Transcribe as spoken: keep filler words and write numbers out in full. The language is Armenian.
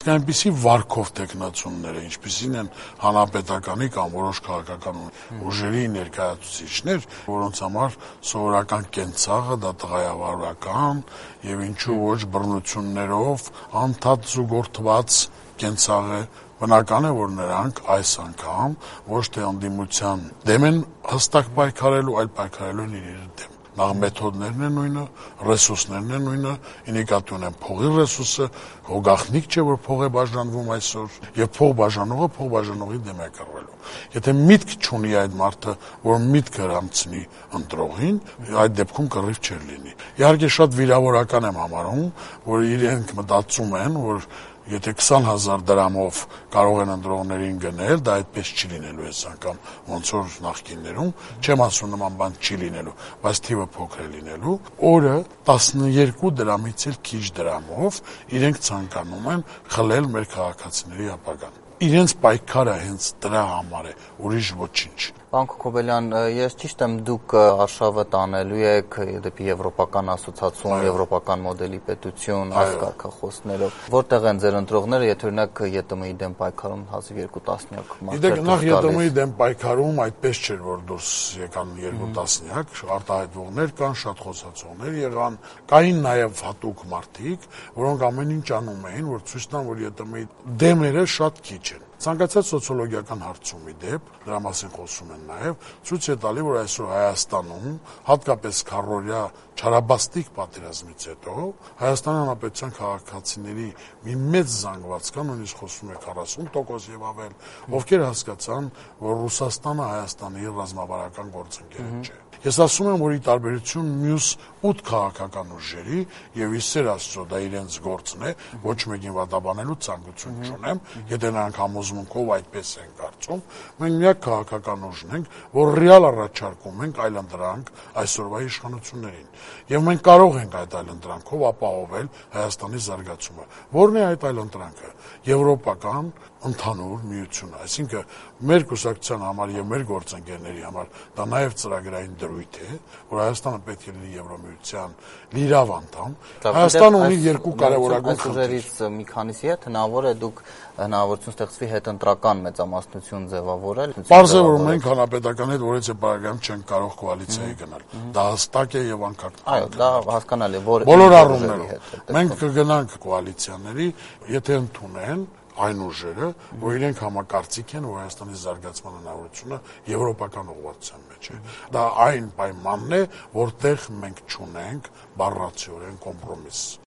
Իսկ այնպիսի վարքով տեխնացումները, ինչպիսին են հանրապետականի կամ որոշ քաղաքական ուժերի ներկայացուցիչներ, որոնց համար սովորական կենցաղը դա տղայավարական եւ ինչու ոչ բռնություններով անդադ զուգորդված կենցաղ է, բնական է, որ նրանք այս անգամ ոչ թե ընդդիմության դեմ են հստակ պայքարելու, այլ պայքարելու են իրենց դեմ։ Նախ մեթոդներն են նույնը, ռեսուրսներն են նույնը, ինիկատի ունեն փողի ռեսուրսը, հոգախնիկ չէ, որ փող է բաժանվում այսօր, եւ փող բաժանողը փող բաժանողի դեմ է կռվելու։ Եթե միտք չունի այդ մարդը, որ միտքը հрамցնի ընտրողին, այդ դեպքում կռիվ չէր լինի։ Իհարկե շատ վիրավորական եմ համարում, որ իրենք մտածում են, որ եթե քսան հազար դրամով կարող են ընտրողներին գնել, դա այդպես չի լինելու այս անգամ, ոնց որ նախկիններում, չեմ ասում նման բան չի լինելու, բայց թիվը փոքր է լինելու, օրը տասներկու դրամից էլ քիչ դրամով իրենք ցանկանում են խլել մեր քաղաքացիների ապագան։ Իրենց պայքարը հենց դրա համար է, ուրիշ ոչինչ։ Պարոն Քոքոբելյան, ես ճիշտ եմ, դուք արշավը տանելու եք դեպի եվրոպական ասոցիացիոն, եվրոպական մոդելի պետություն, այս կարգախոսներով։ Որտեղ են ձեր ընտրողները, եթե օրինակ ԵՏՄ-ի դեմ պայքարում հազիվ երկու տասնյակ մարդիկ։ Նախ ԵՏՄ-ի դեմ պայքարում այդպես չէր, որ դուրս եկան երկու տասնյակ, արտահայտվողներ կան, շատ խոսացողներ եղան, կային նաև հատուկ մարդիկ, որոնք ամեն ինչ անում էին, որ ցույց տան, որ ԵՏՄ-ի դեմերը շատ քիչ են։ Ցանկացած սոցիոլոգիական հարցումի դեպ, դրա մասին խոսում են նաև, ցույց է տալի, որ այսօր Հայաստանում, հատկապես քառօրյա չարաբաստիկ պատերազմից հետո, Հայաստանի Հանրապետության քաղաքացիների մի մեծ զանգված կա, նույնիսկ խոսում է քառասուն տոկոս եւ ավել, ովքեր հասկացան, որ Ռուսաստանը Հայաստանի ռազմավարական գործընկերը չէ։ Ես ասում եմ, որ ի տարբերություն մյուս ութ քաղաքական ուժերի եւ իսեր Աստծո դա իրենց գործն է, ոչ մեկին վատաբանելու ցանկություն չունեմ, եթե նրանք համոզմունքով այդպես են կարծում, մենք միակ քաղաքական ուժն ենք, որ ռեալ առաջարկում ենք այլընտրանք այսօրվա իշխանություններին։ Եվ մենք կարող ենք այդ այլընտրանքով ապահովել Հայաստանի զարգացումը։ Որն է այդ այլընտրանքը։ Եվրոպական ընդհանուր միություն, այսինքն մեր կուսակցության համար եւ մեր գործընկերների համար դա նաեւ ծրագրային դրույթ է, որ Հայաստանը պետք է լինի Եվրոմիության լիիրավ անդամ։ Հայաստանը ունի երկու կարևորագույն խնդիրներից մի քանիսի հետ հնարավոր է դուք հնարավորություն ստեղծվի հետընտրական մեծամասնություն ձևավորել։ Պարզ է, որ մենք հանրապետական հետ որևէ պարագայում չենք կարող կոալիցիայի գնալ։ Դա հստակ է եւ անկախ։ Այո, դա հասկանալի է, որ բոլոր առումներով մենք կգնանք կոալիցիաների, եթե ընդունեն այն ուժերը, որ իրենք համակարծիք են, որ Հայաստանի զարգացման հնարավորությունը եվրոպական ուղղվածության մեջ է։ Դա այն պայմանն է, որտեղ մենք չունենք բառացիորեն կոմպրոմիս։